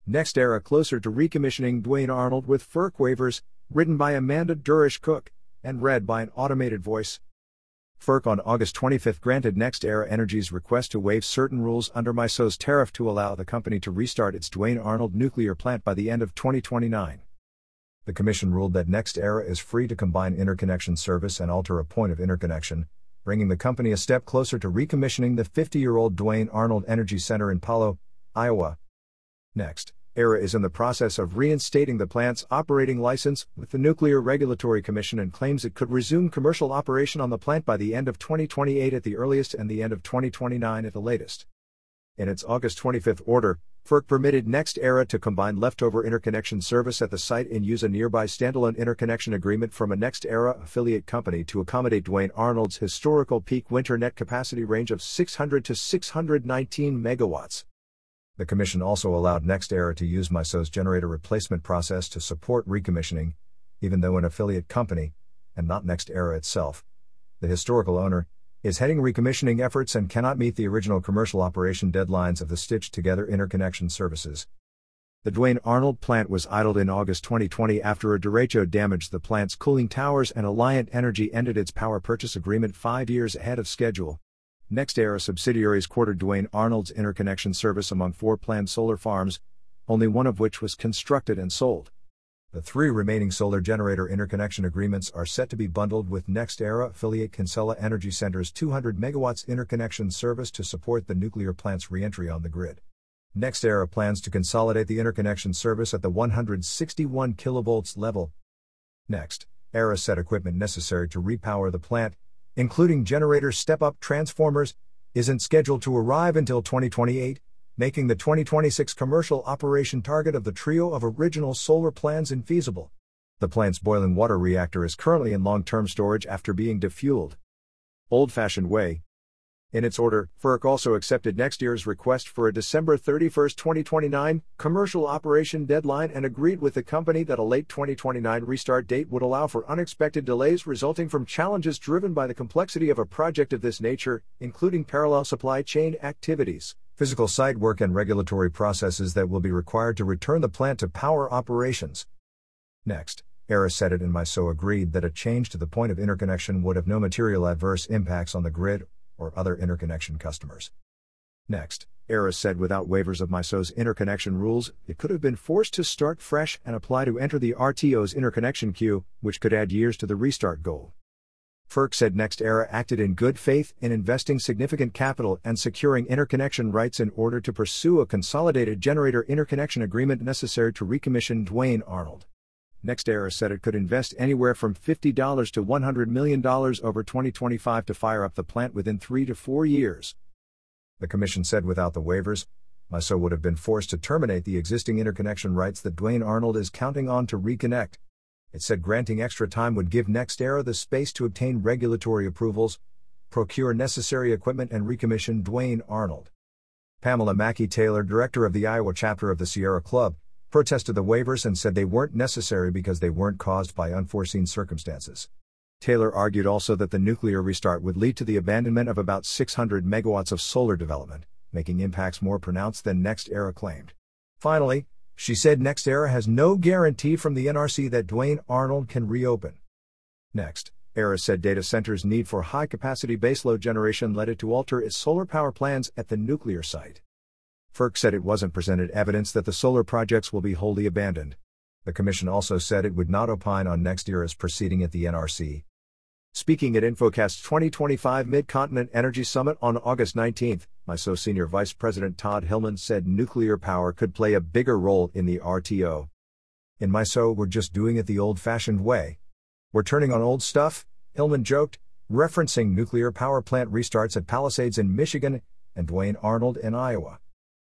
NextEra closer to recommissioning Duane Arnold with FERC waivers, written by Amanda Durish-Cook, and read by an automated voice. FERC on August 25 granted NextEra Energy's request to waive certain rules under MISO's tariff to allow the company to restart its Duane Arnold nuclear plant by the end of 2029. The Commission ruled that NextEra is free to combine interconnection service and alter a point of interconnection, bringing the company a step closer to recommissioning the 50-year-old Duane Arnold Energy Center in Palo, Iowa. NextEra is in the process of reinstating the plant's operating license with the Nuclear Regulatory Commission and claims it could resume commercial operation on the plant by the end of 2028 at the earliest and the end of 2029 at the latest. In its August 25 order, FERC permitted NextEra to combine leftover interconnection service at the site and use a nearby standalone interconnection agreement from a NextEra affiliate company to accommodate Duane Arnold's historical peak winter net capacity range of 600 to 619 megawatts. The Commission also allowed NextEra to use MISO's generator replacement process to support recommissioning, even though an affiliate company, and not NextEra itself, the historical owner, is heading recommissioning efforts and cannot meet the original commercial operation deadlines of the stitched-together interconnection services. The Duane Arnold plant was idled in August 2020 after a derecho damaged the plant's cooling towers and Alliant Energy ended its power purchase agreement 5 years ahead of schedule. NextEra subsidiaries quartered Duane Arnold's interconnection service among 4 planned solar farms, only one of which was constructed and sold. The 3 remaining solar generator interconnection agreements are set to be bundled with NextEra affiliate Kinsella Energy Center's 200 megawatts interconnection service to support the nuclear plant's re-entry on the grid. NextEra plans to consolidate the interconnection service at the 161 kilovolts level. NextEra said equipment necessary to repower the plant, including generator step-up transformers, isn't scheduled to arrive until 2028. Making the 2026 commercial operation target of the trio of original solar plans infeasible. The plant's boiling water reactor is currently in long-term storage after being defueled. Old-fashioned way. In its order, FERC also accepted NextEra's request for a December 31, 2029, commercial operation deadline and agreed with the company that a late 2029 restart date would allow for unexpected delays resulting from challenges driven by the complexity of a project of this nature, including parallel supply chain activities, physical site work and regulatory processes that will be required to return the plant to power operations. NextEra said it and MISO agreed that a change to the point of interconnection would have no material adverse impacts on the grid or other interconnection customers. NextEra said without waivers of MISO's interconnection rules, it could have been forced to start fresh and apply to enter the RTO's interconnection queue, which could add years to the restart goal. FERC said NextEra acted in good faith in investing significant capital and securing interconnection rights in order to pursue a consolidated generator interconnection agreement necessary to recommission Duane Arnold. NextEra said it could invest anywhere from $50 to $100 million over 2025 to fire up the plant within 3 to 4 years. The Commission said without the waivers, MISO would have been forced to terminate the existing interconnection rights that Duane Arnold is counting on to reconnect. It said granting extra time would give NextEra the space to obtain regulatory approvals, procure necessary equipment and recommission Duane Arnold. Pamela Mackey Taylor, director of the Iowa chapter of the Sierra Club, protested the waivers and said they weren't necessary because they weren't caused by unforeseen circumstances. Taylor argued also that the nuclear restart would lead to the abandonment of about 600 megawatts of solar development, making impacts more pronounced than NextEra claimed. Finally, she said NextEra has no guarantee from the NRC that Duane Arnold can reopen. NextEra said data centers' need for high-capacity baseload generation led it to alter its solar power plans at the nuclear site. FERC said it wasn't presented evidence that the solar projects will be wholly abandoned. The Commission also said it would not opine on NextEra's proceeding at the NRC. Speaking at InfoCast's 2025 Mid-Continent Energy Summit on August 19, MISO Senior Vice President Todd Hillman said nuclear power could play a bigger role in the RTO. In MISO, we're just doing it the old-fashioned way. We're turning on old stuff, Hillman joked, referencing nuclear power plant restarts at Palisades in Michigan and Duane Arnold in Iowa.